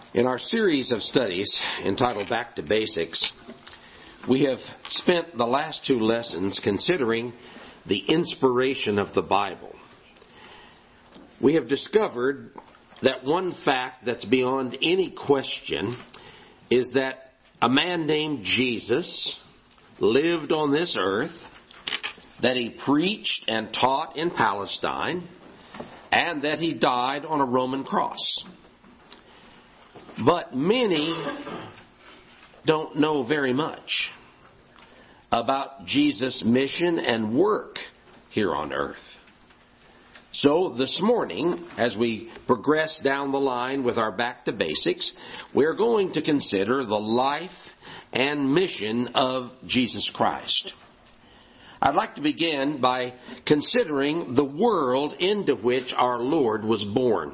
In our series of studies entitled Back to Basics, we have spent the last two lessons considering the inspiration of the Bible. We have discovered that one fact that's beyond any question is that a man named Jesus lived on this earth, that he preached and taught in Palestine, and that he died on a Roman cross. But many don't know very much about Jesus' mission and work here on earth. So this morning, as we progress down the line with our Back to Basics, we're going to consider the life and mission of Jesus Christ. I'd like to begin by considering the world into which our Lord was born.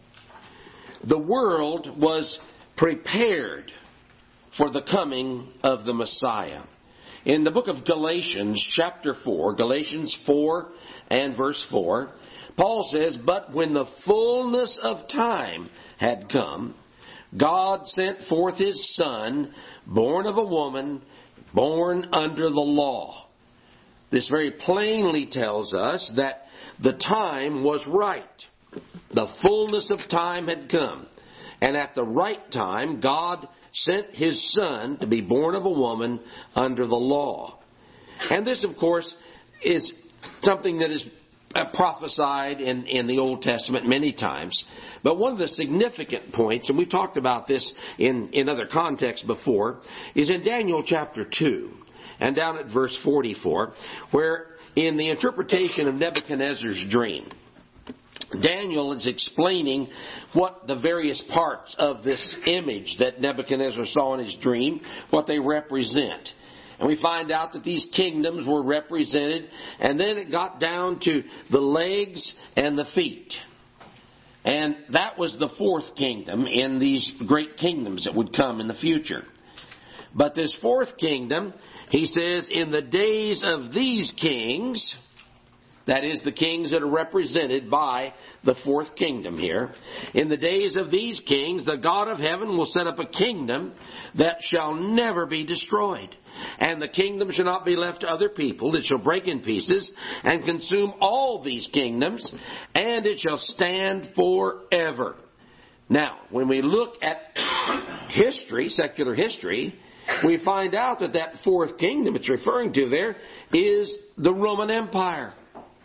The world was prepared for the coming of the Messiah. In the book of Galatians, chapter 4, Galatians 4 and verse 4, Paul says, "But when the fullness of time had come, God sent forth His Son, born of a woman, born under the law." This very plainly tells us that the time was right. The fullness of time had come. And at the right time, God sent His Son to be born of a woman under the law. And this, of course, is something that is prophesied in the Old Testament many times. But one of the significant points, and we've talked about this in other contexts before, is in Daniel chapter 2 and down at verse 44, where in the interpretation of Nebuchadnezzar's dream, Daniel is explaining what the various parts of this image that Nebuchadnezzar saw in his dream, what they represent. And we find out that these kingdoms were represented, and then it got down to the legs and the feet. And that was the fourth kingdom in these great kingdoms that would come in the future. But this fourth kingdom, he says, in the days of these kings, that is, the kings that are represented by the fourth kingdom here. In the days of these kings, the God of heaven will set up a kingdom that shall never be destroyed. And the kingdom shall not be left to other people. It shall break in pieces and consume all these kingdoms, and it shall stand forever. Now, when we look at history, secular history, we find out that that fourth kingdom it's referring to there is the Roman Empire.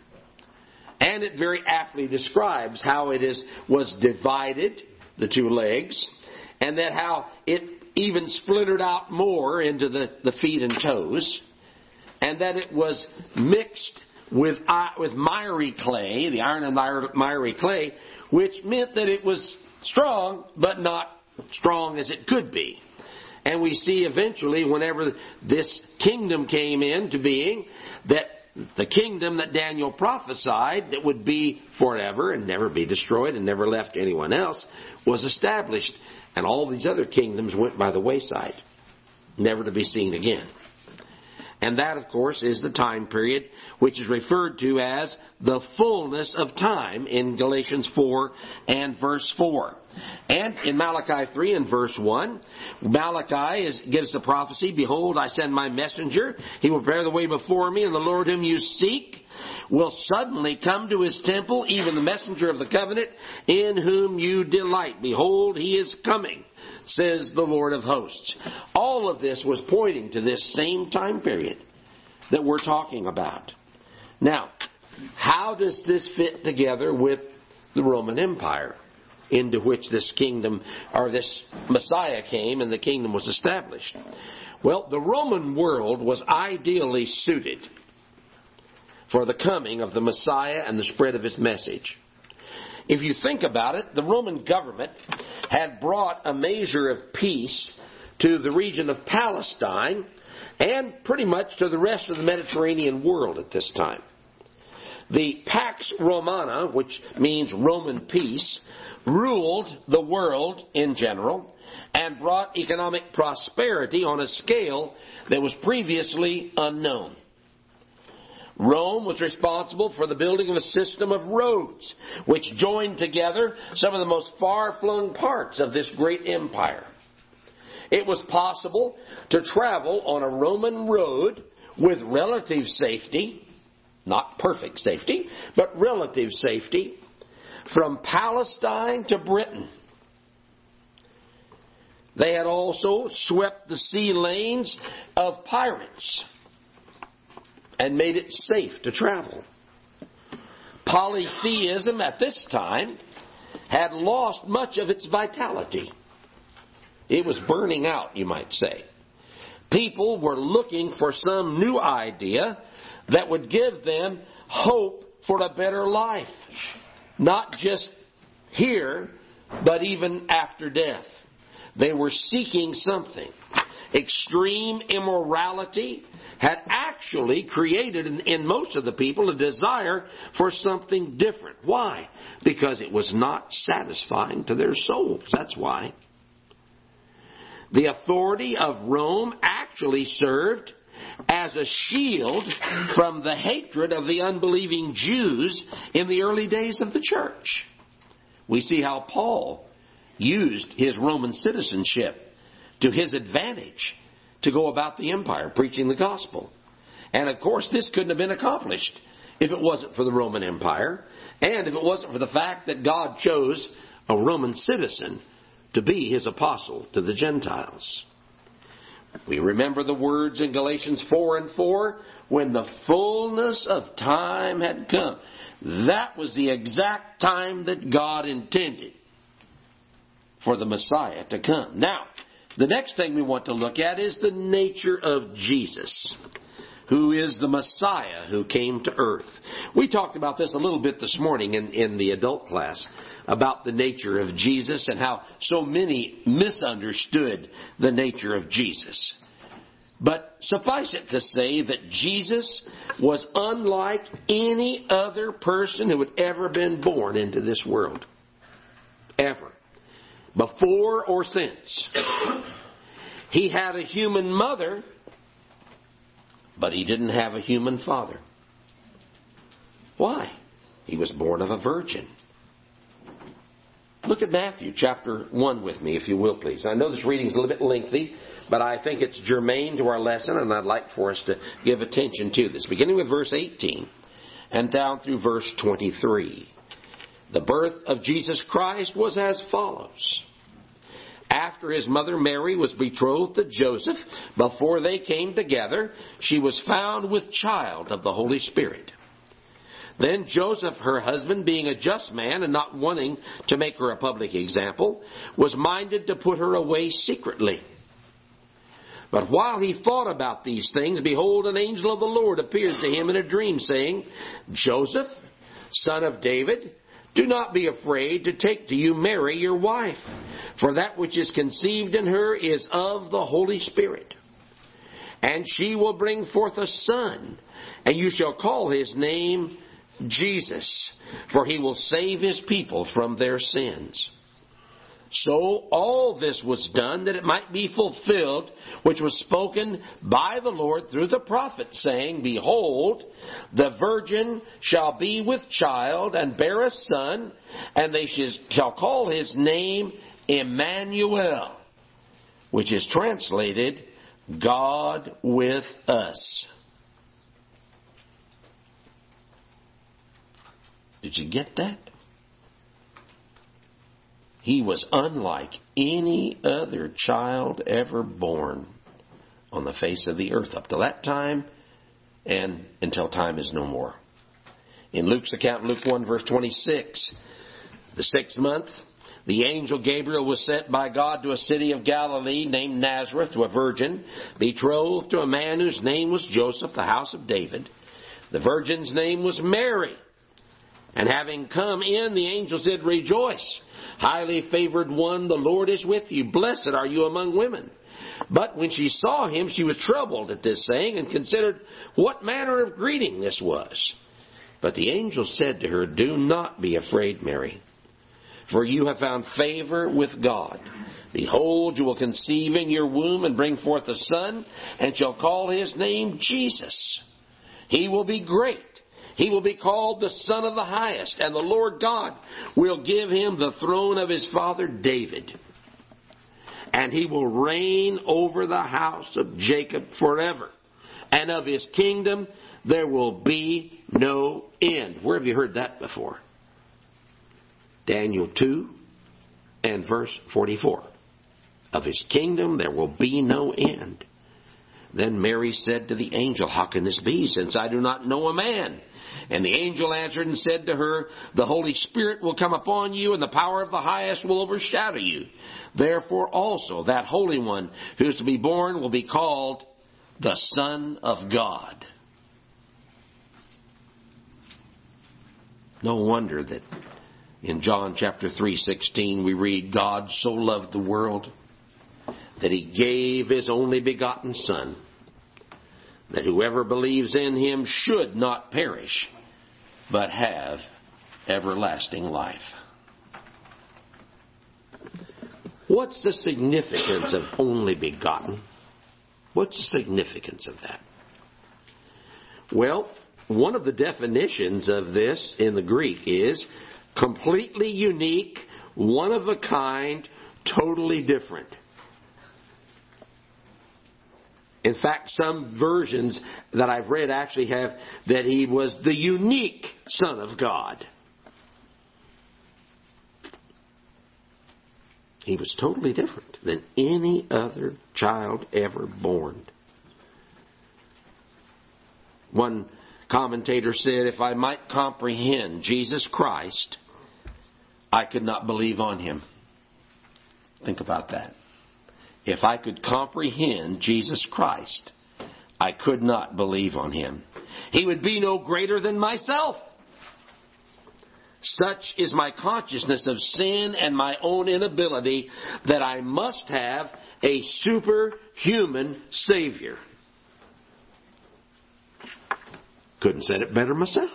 And it very aptly describes how it was divided, the two legs, and that how it even splintered out more into the feet and toes, and that it was mixed with miry clay, the iron and miry clay, which meant that it was strong, but not strong as it could be. And we see eventually, whenever this kingdom came into being, that the kingdom that Daniel prophesied that would be forever and never be destroyed and never left to anyone else was established. And all these other kingdoms went by the wayside, never to be seen again. And that, of course, is the time period which is referred to as the fullness of time in Galatians 4 and verse 4. And in Malachi 3 and verse 1, Malachi gives the prophecy, "Behold, I send my messenger. He will prepare the way before me, and the Lord whom you seek will suddenly come to His temple, even the messenger of the covenant, in whom you delight. Behold, He is coming, says the Lord of hosts." All of this was pointing to this same time period that we're talking about. Now, how does this fit together with the Roman Empire, into which this kingdom, or this Messiah came and the kingdom was established? Well, the Roman world was ideally suited for the coming of the Messiah and the spread of His message. If you think about it, the Roman government had brought a measure of peace to the region of Palestine and pretty much to the rest of the Mediterranean world at this time. The Pax Romana, which means Roman peace, ruled the world in general and brought economic prosperity on a scale that was previously unknown. Rome was responsible for the building of a system of roads which joined together some of the most far-flung parts of this great empire. It was possible to travel on a Roman road with relative safety, not perfect safety, but relative safety, from Palestine to Britain. They had also swept the sea lanes of pirates and made it safe to travel. Polytheism at this time had lost much of its vitality. It was burning out, you might say. People were looking for some new idea that would give them hope for a better life. Not just here, but even after death. They were seeking something. Extreme immorality had actually created in most of the people a desire for something different. Why? Because it was not satisfying to their souls. That's why. The authority of Rome actually served as a shield from the hatred of the unbelieving Jews in the early days of the church. We see how Paul used his Roman citizenship to his advantage to go about the empire preaching the gospel. And of course, this couldn't have been accomplished if it wasn't for the Roman Empire, and if it wasn't for the fact that God chose a Roman citizen to be his apostle to the Gentiles. We remember the words in Galatians 4:4, when the fullness of time had come. That was the exact time that God intended for the Messiah to come. Now, the next thing we want to look at is the nature of Jesus, who is the Messiah who came to earth. We talked about this a little bit this morning in the adult class, about the nature of Jesus and how so many misunderstood the nature of Jesus. But suffice it to say that Jesus was unlike any other person who had ever been born into this world. Ever. Before or since. He had a human mother, but he didn't have a human father. Why? He was born of a virgin. Look at Matthew chapter 1 with me, if you will, please. I know this reading is a little bit lengthy, but I think it's germane to our lesson, and I'd like for us to give attention to this. Beginning with verse 18 and down through verse 23. The birth of Jesus Christ was as follows. After his mother Mary was betrothed to Joseph, before they came together, she was found with child of the Holy Spirit. Then Joseph, her husband, being a just man and not wanting to make her a public example, was minded to put her away secretly. But while he thought about these things, behold, an angel of the Lord appeared to him in a dream, saying, Joseph, son of David, do not be afraid to take to you Mary, your wife, for that which is conceived in her is of the Holy Spirit. And she will bring forth a son, and you shall call his name Jesus, for he will save his people from their sins. So all this was done that it might be fulfilled, which was spoken by the Lord through the prophet, saying, Behold, the virgin shall be with child and bear a son, and they shall call his name Emmanuel, which is translated, God with us. Did you get that? He was unlike any other child ever born on the face of the earth up to that time and until time is no more. In Luke's account, Luke 1 verse 26, the 6th month, the angel Gabriel was sent by God to a city of Galilee named Nazareth, to a virgin betrothed to a man whose name was Joseph, the house of David. The virgin's name was Mary. And having come in, the angel said, Rejoice, highly favored one, the Lord is with you. Blessed are you among women. But when she saw him, she was troubled at this saying, and considered what manner of greeting this was. But the angel said to her, Do not be afraid, Mary, for you have found favor with God. Behold, you will conceive in your womb and bring forth a son, and shall call his name Jesus. He will be great. He will be called the Son of the Highest, and the Lord God will give him the throne of his father David. And he will reign over the house of Jacob forever. And of his kingdom there will be no end. Where have you heard that before? Daniel 2 and verse 44. Of his kingdom there will be no end. Then Mary said to the angel, how can this be, since I do not know a man? And the angel answered and said to her, the Holy Spirit will come upon you, and the power of the highest will overshadow you. Therefore also that Holy One who is to be born will be called the Son of God. No wonder that in John chapter 3:16 we read, God so loved the world that he gave his only begotten Son, that whoever believes in him should not perish, but have everlasting life. What's the significance of only begotten? What's the significance of that? Well, one of the definitions of this in the Greek is completely unique, one of a kind, totally different. In fact, some versions that I've read actually have that he was the unique Son of God. He was totally different than any other child ever born. One commentator said, if I might comprehend Jesus Christ, I could not believe on him. Think about that. If I could comprehend Jesus Christ, I could not believe on him. He would be no greater than myself. Such is my consciousness of sin and my own inability that I must have a superhuman Savior. Couldn't said it better myself.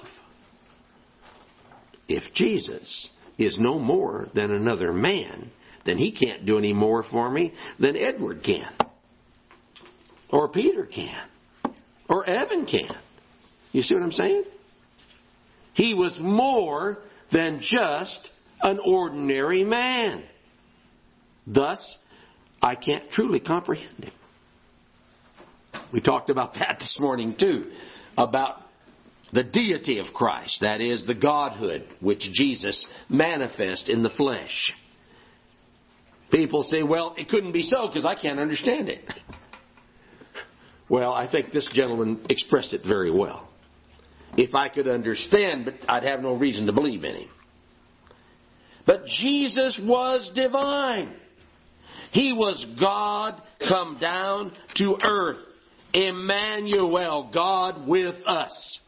If Jesus is no more than another man, then he can't do any more for me than Edward can. Or Peter can. Or Evan can. You see what I'm saying? He was more than just an ordinary man. Thus, I can't truly comprehend him. We talked about that this morning too. About the deity of Christ. That is the Godhood which Jesus manifests in the flesh. People say, well, it couldn't be so because I can't understand it. Well, I think this gentleman expressed it very well. If I could understand, but I'd have no reason to believe in him. But Jesus was divine. He was God come down to earth. Emmanuel, God with us.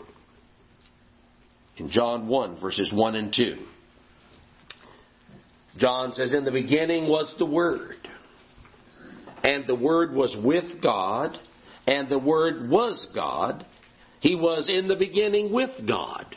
In John 1, verses 1 and 2. John says, in the beginning was the Word, and the Word was with God, and the Word was God. He was in the beginning with God.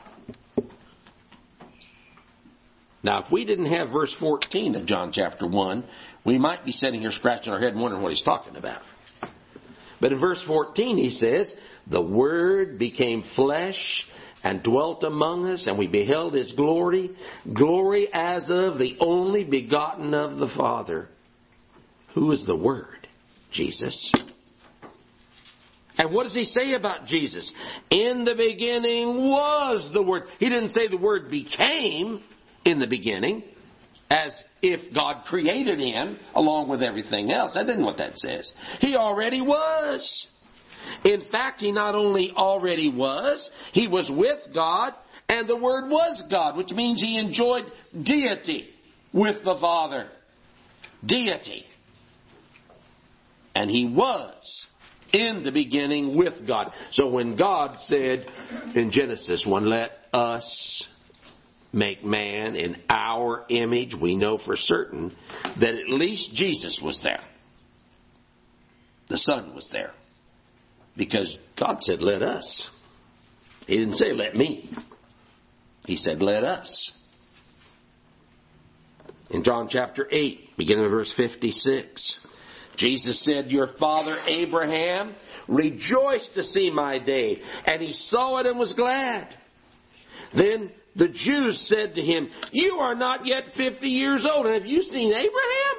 Now, if we didn't have verse 14 of John chapter 1, we might be sitting here scratching our head and wondering what he's talking about. But in verse 14 he says, the Word became flesh and dwelt among us, and we beheld his glory, glory as of the only begotten of the Father. Who is the Word? Jesus. And what does he say about Jesus? In the beginning was the Word. He didn't say the Word became in the beginning, as if God created him along with everything else. That isn't what that says. He already was. In fact, he not only already was, he was with God, and the Word was God, which means he enjoyed deity with the Father. Deity. And he was in the beginning with God. So when God said in Genesis 1, let us make man in our image, we know for certain that at least Jesus was there. The Son was there. Because God said, let us. He didn't say, let me. He said, let us. In John chapter 8, beginning of verse 56, Jesus said, your father Abraham rejoiced to see my day, and he saw it and was glad. Then the Jews said to him, you are not yet 50 years old, and have you seen Abraham?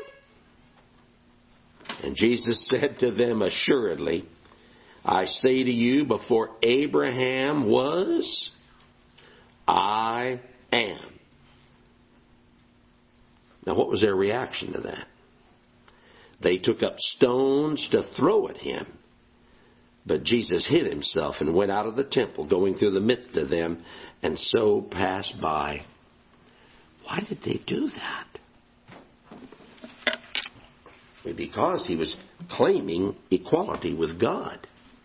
And Jesus said to them, assuredly, I say to you, before Abraham was, I am. Now, what was their reaction to that? They took up stones to throw at him. But Jesus hid himself and went out of the temple, going through the midst of them, and so passed by. Why did they do that? Because he was claiming equality with God.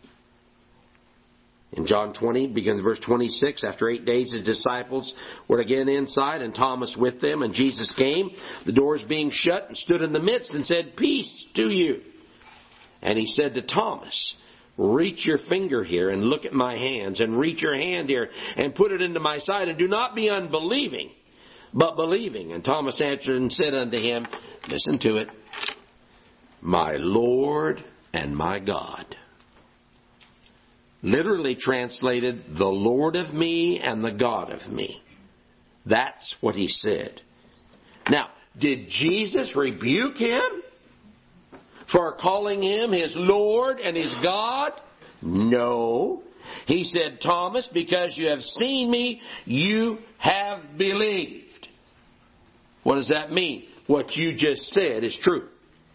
In John 20, beginning verse 26, after 8 days his disciples were again inside, and Thomas with them, and Jesus came, the doors being shut, and stood in the midst, and said, peace to you. And he said to Thomas, reach your finger here, and look at my hands, and reach your hand here, and put it into my side, and do not be unbelieving, but believing. And Thomas answered and said unto him, listen to it, my Lord and my God. Literally translated, the Lord of me and the God of me. That's what he said. Now, did Jesus rebuke him for calling him his Lord and his God? No. He said, Thomas, because you have seen me, you have believed. What does that mean? What you just said is true.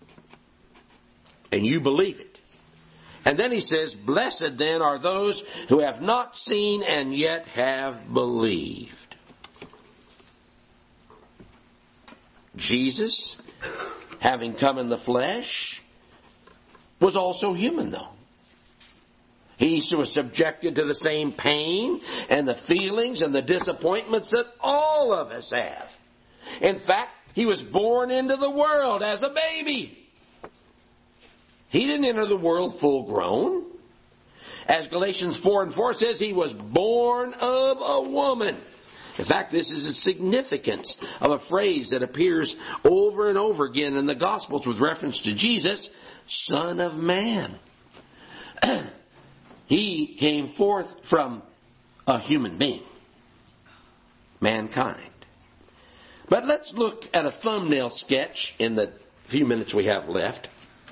And you believe it. And then he says, blessed then are those who have not seen and yet have believed. Jesus, having come in the flesh, was also human though. He was subjected to the same pain and the feelings and the disappointments that all of us have. In fact, he was born into the world as a baby. He didn't enter the world full grown. As Galatians 4:4 says, he was born of a woman. In fact, this is the significance of a phrase that appears over and over again in the Gospels with reference to Jesus, Son of Man. He came forth from a human being, mankind. But let's look at a thumbnail sketch in the few minutes we have left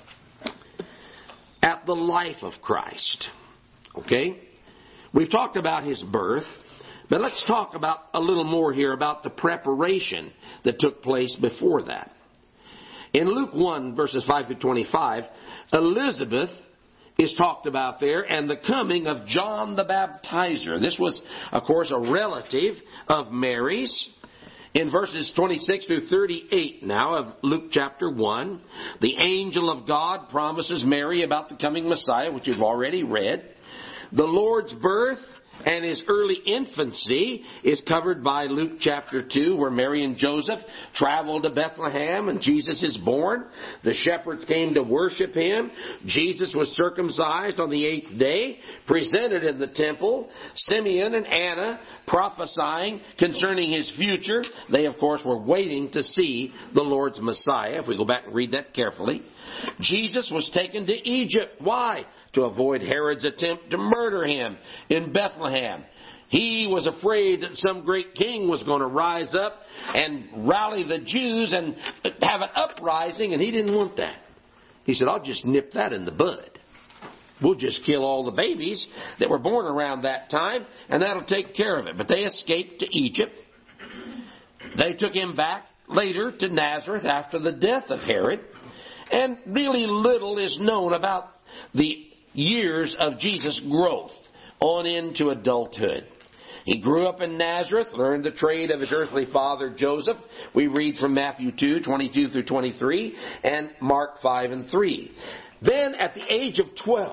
at the life of Christ. Okay? We've talked about his birth, but let's talk about a little more here about the preparation that took place before that. In Luke 1, verses 5 through 25, Elizabeth is talked about there, and the coming of John the Baptizer. This was, of course, a relative of Mary's. In verses 26 through 38 now of Luke chapter 1, the angel of God promises Mary about the coming Messiah, which you've already read. The Lord's birth and his early infancy is covered by Luke chapter 2, where Mary and Joseph traveled to Bethlehem and Jesus is born. The shepherds came to worship him. Jesus was circumcised on the 8th day, presented in the temple. Simeon and Anna prophesying concerning his future. They, of course, were waiting to see the Lord's Messiah. If we go back and read that carefully. Jesus was taken to Egypt. Why? To avoid Herod's attempt to murder him in Bethlehem. He was afraid that some great king was going to rise up and rally the Jews and have an uprising, and he didn't want that. He said, I'll just nip that in the bud. We'll just kill all the babies that were born around that time, and that'll take care of it. But they escaped to Egypt. They took him back later to Nazareth after the death of Herod. And really little is known about the years of Jesus' growth on into adulthood. He grew up in Nazareth, learned the trade of his earthly father Joseph. We read from Matthew 2, 22 through 23, and Mark 5 and 3. Then at the age of 12,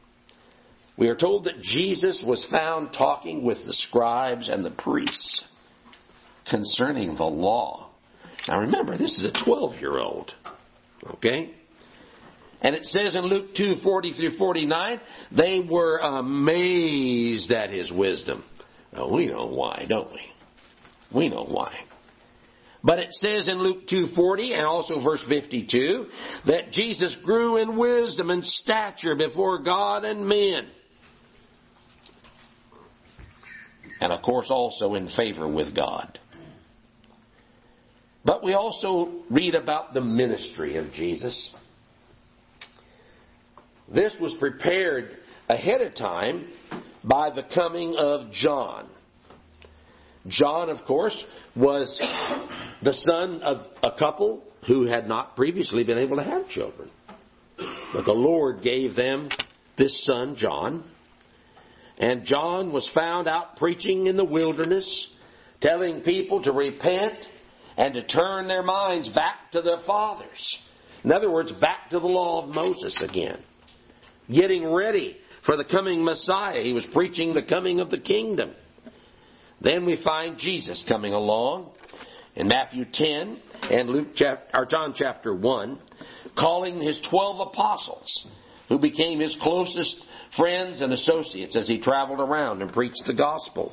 we are told that Jesus was found talking with the scribes and the priests concerning the law. Now remember, this is a 12-year-old. Okay? And it says in Luke 2, 40 through 49, they were amazed at his wisdom. Oh, we know why, don't we? We know why. But it says in Luke 2:40 and also verse 52 that Jesus grew in wisdom and stature before God and men. And of course also in favor with God. But we also read about the ministry of Jesus. This was prepared ahead of time by the coming of John. John, of course, was the son of a couple who had not previously been able to have children. But the Lord gave them this son, John. And John was found out preaching in the wilderness, telling people to repent and to turn their minds back to their fathers. In other words, back to the law of Moses again. Getting ready for the coming Messiah. He was preaching the coming of the kingdom. Then we find Jesus coming along in Matthew 10 and John chapter 1, calling his 12 apostles, who became his closest friends and associates as he traveled around and preached the gospel.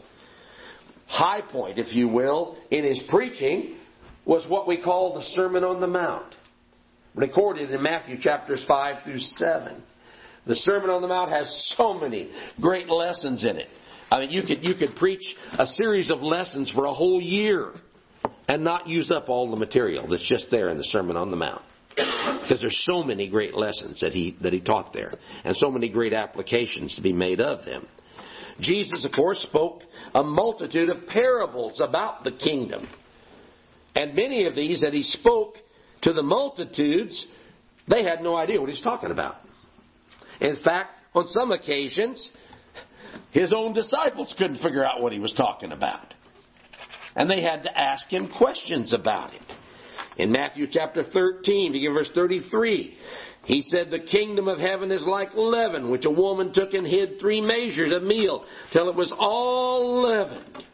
High point, if you will, in his preaching was what we call the Sermon on the Mount, recorded in Matthew chapters 5 through 7. The Sermon on the Mount has so many great lessons in it. I mean, you could preach a series of lessons for a whole year and not use up all the material that's just there in the Sermon on the Mount. Because there's so many great lessons that he taught there, and so many great applications to be made of them. Jesus, of course, spoke a multitude of parables about the kingdom. And many of these that he spoke to the multitudes, they had no idea what he was talking about. In fact, on some occasions, his own disciples couldn't figure out what he was talking about. And they had to ask him questions about it. In Matthew chapter 13, begin verse 33, he said, "The kingdom of heaven is like leaven, which a woman took and hid 3 measures of meal, till it was all leavened."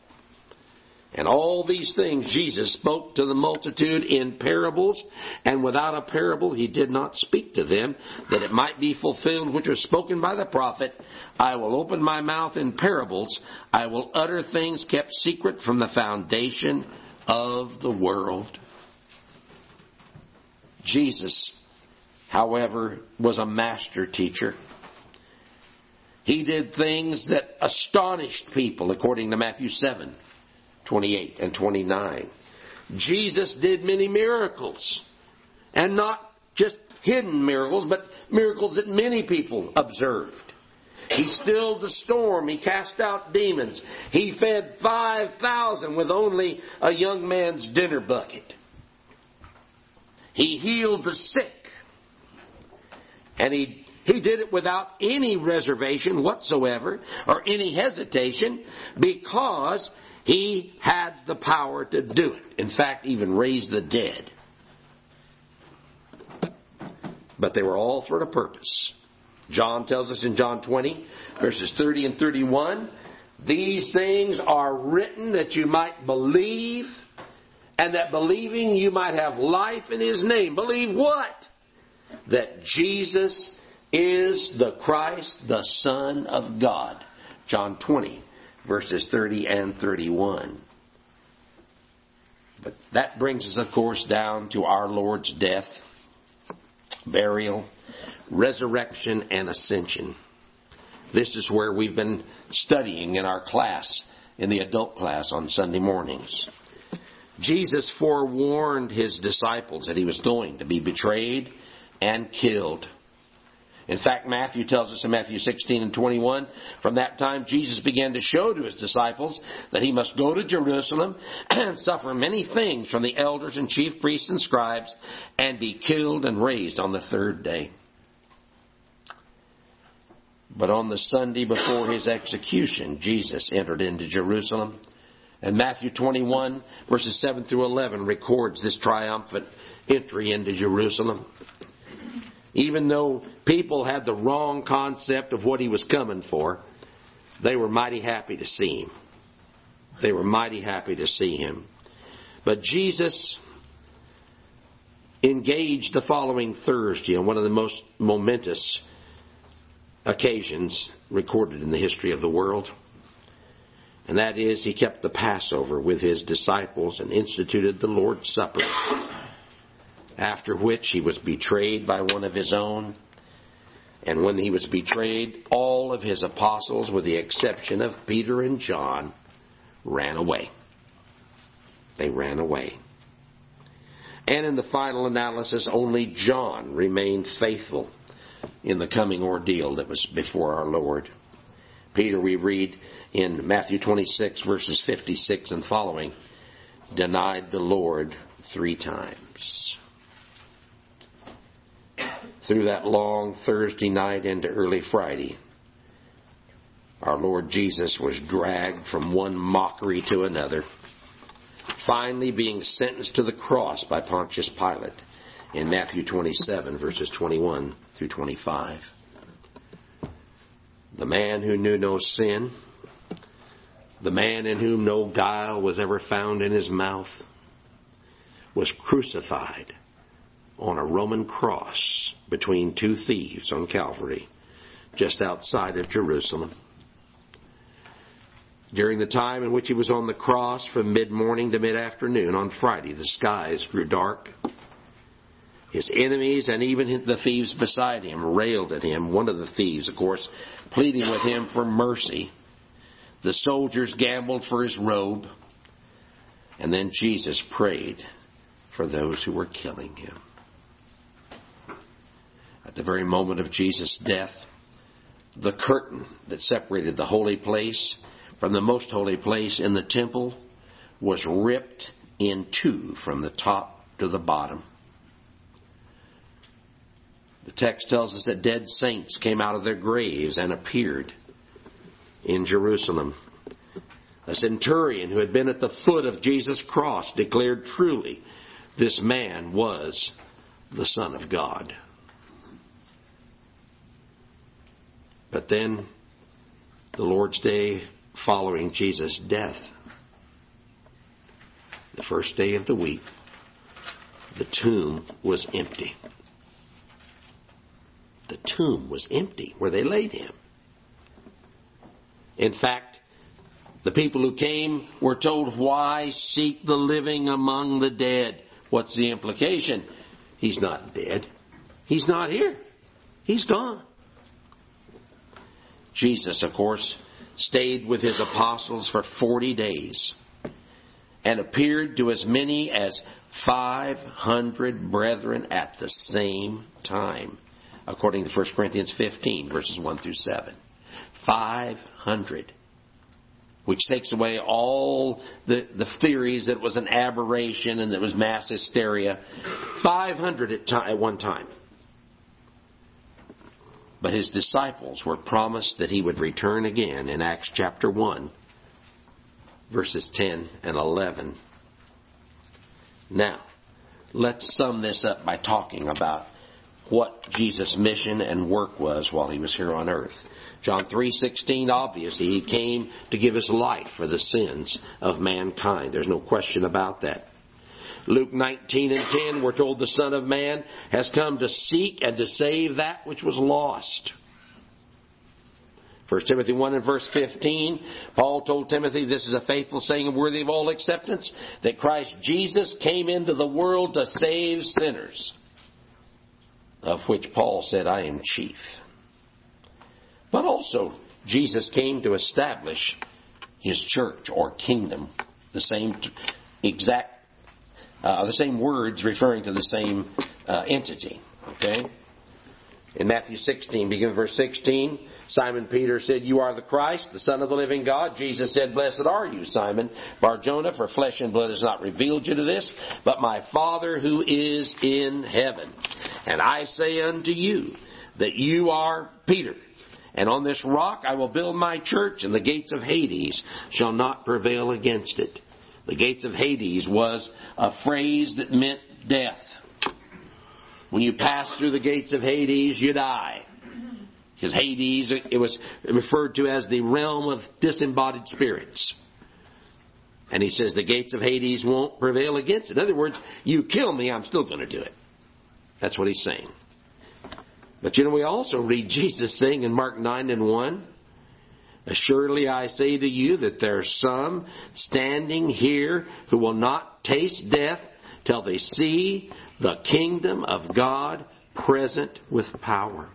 And all these things Jesus spoke to the multitude in parables, and without a parable he did not speak to them, that it might be fulfilled which was spoken by the prophet, "I will open my mouth in parables, I will utter things kept secret from the foundation of the world." Jesus, however, was a master teacher. He did things that astonished people, according to Matthew 7:28 and 29. Jesus did many miracles, and not just hidden miracles, but miracles that many people observed. He stilled the storm. He cast out demons. He fed 5,000 with only a young man's dinner bucket. He healed the sick. And he did it without any reservation whatsoever or any hesitation, because he had the power to do it. In fact, even raise the dead. But they were all for a purpose. John tells us in John 20, verses 30 and 31, "These things are written that you might believe, and that believing you might have life in His name." Believe what? That Jesus is the Christ, the Son of God. John 20, verses 30 and 31. But that brings us, of course, down to our Lord's death, burial, resurrection, and ascension. This is where we've been studying in our class, in the adult class on Sunday mornings. Jesus forewarned His disciples that He was going to be betrayed and killed. In fact, Matthew tells us in Matthew 16 and 21, from that time Jesus began to show to His disciples that He must go to Jerusalem and suffer many things from the elders and chief priests and scribes, and be killed and raised on the 3rd day. But on the Sunday before His execution, Jesus entered into Jerusalem. And Matthew 21, verses 7 through 11, records this triumphant entry into Jerusalem. Even though people had the wrong concept of what He was coming for, they were mighty happy to see Him. They were mighty happy to see Him. But Jesus engaged the following Thursday on one of the most momentous occasions recorded in the history of the world. And that is, he kept the Passover with his disciples and instituted the Lord's Supper. After which he was betrayed by one of his own. And when he was betrayed, all of his apostles, with the exception of Peter and John, ran away. They ran away. And in the final analysis, only John remained faithful in the coming ordeal that was before our Lord. Peter, we read in Matthew 26, verses 56 and following, denied the Lord 3 times. Through that long Thursday night into early Friday, our Lord Jesus was dragged from one mockery to another, finally being sentenced to the cross by Pontius Pilate in Matthew 27, verses 21 through 25. The man who knew no sin, the man in whom no guile was ever found in his mouth, was crucified on a Roman cross between 2 thieves on Calvary, just outside of Jerusalem. During the time in which he was on the cross, from mid-morning to mid-afternoon on Friday, the skies grew dark. His enemies and even the thieves beside him railed at him. One of the thieves, of course, pleading with him for mercy. The soldiers gambled for his robe. And then Jesus prayed for those who were killing him. At the very moment of Jesus' death, the curtain that separated the holy place from the most holy place in the temple was ripped in 2 from the top to the bottom. The text tells us that dead saints came out of their graves and appeared in Jerusalem. A centurion who had been at the foot of Jesus' cross declared, truly, this man was the Son of God. But then, the Lord's Day following Jesus' death, the first day of the week, the tomb was empty. The tomb was empty where they laid him. In fact, the people who came were told, why seek the living among the dead? What's the implication? He's not dead. He's not here. He's gone. Jesus, of course, stayed with his apostles for 40 days and appeared to as many as 500 brethren at the same time, according to 1 Corinthians 15, verses 1 through 7. 500. Which takes away all the theories that it was an aberration and that it was mass hysteria. 500 at one time. But his disciples were promised that he would return again in Acts chapter 1, verses 10 and 11. Now, let's sum this up by talking about what Jesus' mission and work was while he was here on earth. John 3:16, obviously, he came to give his life for the sins of mankind. There's no question about that. Luke 19 and 10, we're told the Son of Man has come to seek and to save that which was lost. 1 Timothy 1 and verse 15, Paul told Timothy, this is a faithful saying and worthy of all acceptance, that Christ Jesus came into the world to save sinners, of which Paul said, I am chief. But also, Jesus came to establish his church or kingdom, the same words referring to the same entity. Okay? In Matthew 16, beginning verse 16, Simon Peter said, you are the Christ, the Son of the living God. Jesus said, blessed are you, Simon Bar-Jonah, for flesh and blood has not revealed you to this, but my Father who is in heaven. And I say unto you that you are Peter, and on this rock I will build my church, and the gates of Hades shall not prevail against it. The gates of Hades was a phrase that meant death. When you pass through the gates of Hades, you die. Because Hades, it was referred to as the realm of disembodied spirits. And he says the gates of Hades won't prevail against it. In other words, you kill me, I'm still going to do it. That's what he's saying. But we also read Jesus saying in Mark 9 and 1, Assuredly I say to you that there are some standing here who will not taste death till they see the kingdom of God present with power.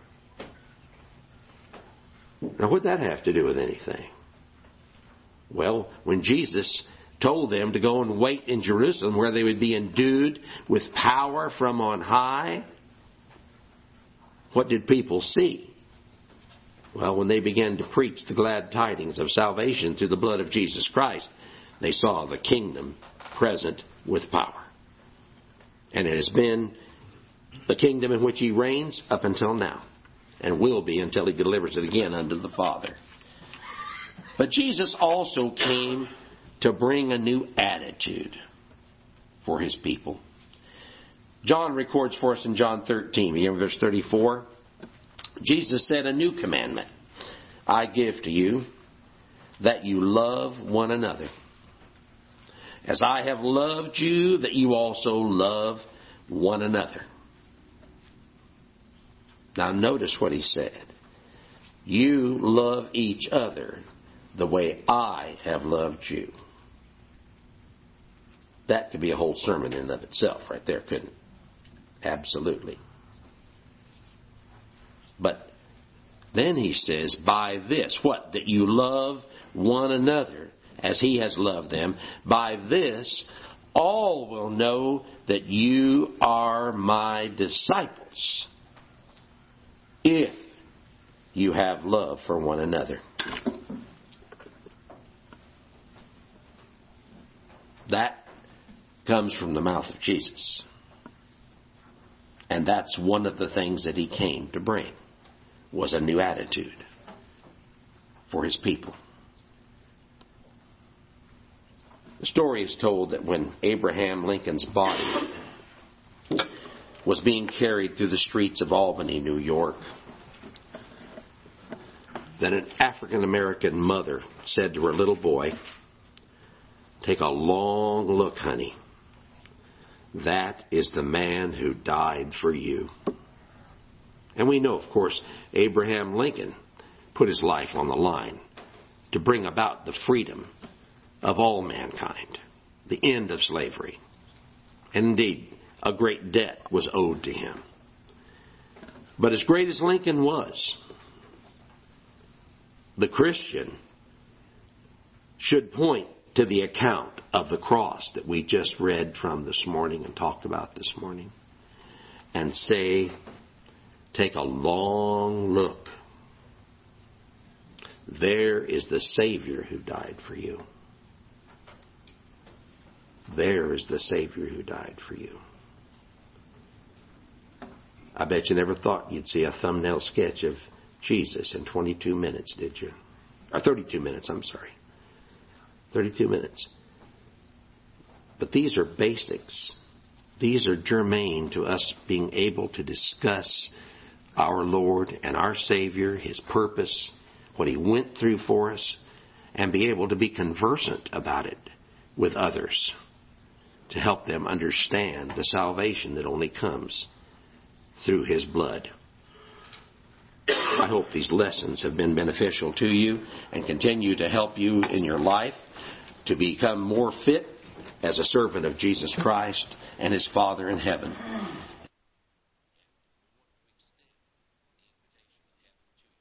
Now, what did that have to do with anything? Well, when Jesus told them to go and wait in Jerusalem where they would be endued with power from on high, what did people see? Well, when they began to preach the glad tidings of salvation through the blood of Jesus Christ, they saw the kingdom present with power. And it has been the kingdom in which He reigns up until now, and will be until He delivers it again unto the Father. But Jesus also came to bring a new attitude for His people. John records for us in John 13, verse 34, Jesus said, "A new commandment I give to you, that you love one another. As I have loved you, that you also love one another." Now notice what He said. You love each other the way I have loved you. That could be a whole sermon in and of itself right there, couldn't it? Absolutely. But then He says, by this, what? That you love one another as He has loved them. By this, all will know that you are my disciples, if you have love for one another. That comes from the mouth of Jesus. And that's one of the things that He came to bring, was a new attitude for His people. The story is told that when Abraham Lincoln's body was being carried through the streets of Albany, New York, that an African-American mother said to her little boy, "Take a long look, honey. That is the man who died for you." And we know, of course, Abraham Lincoln put his life on the line to bring about the freedom of all mankind, the end of slavery. And indeed, a great debt was owed to him. But as great as Lincoln was, the Christian should point to the account of the cross that we just read from this morning and talked about this morning, and say, take a long look. There is the Savior who died for you. There is the Savior who died for you. I bet you never thought you'd see a thumbnail sketch of Jesus in 22 minutes, did you? Or 32 minutes, I'm sorry. 32 minutes. But these are basics. These are germane to us being able to discuss our Lord and our Savior, His purpose, what He went through for us, and be able to be conversant about it with others to help them understand the salvation that only comes through His blood. I hope these lessons have been beneficial to you and continue to help you in your life to become more fit as a servant of Jesus Christ and His Father in heaven.